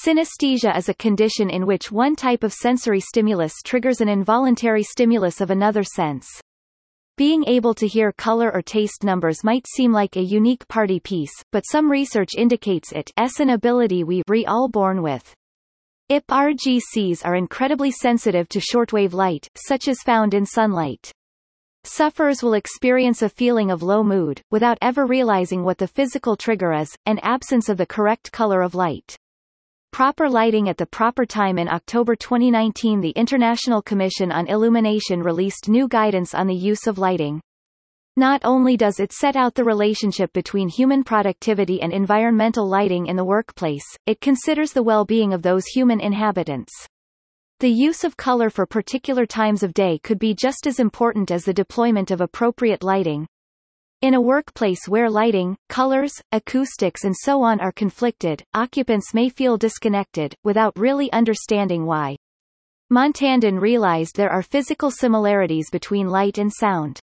Synesthesia is a condition in which one type of sensory stimulus triggers an involuntary stimulus of another sense. Being able to hear color or taste numbers might seem like a unique party piece, but some research indicates it's an ability we're all born with. IPRGCs are incredibly sensitive to shortwave light, such as found in sunlight. Sufferers will experience a feeling of low mood, without ever realizing what the physical trigger is, an absence of the correct color of light. Proper lighting at the proper time. In October 2019, the International Commission on Illumination released new guidance on the use of lighting. Not only does it set out the relationship between human productivity and environmental lighting in the workplace, it considers the well-being of those human inhabitants. The use of color for particular times of day could be just as important as the deployment of appropriate lighting. In a workplace where lighting, colors, acoustics and so on are conflicted, occupants may feel disconnected, without really understanding why. Montandon realized there are physical similarities between light and sound.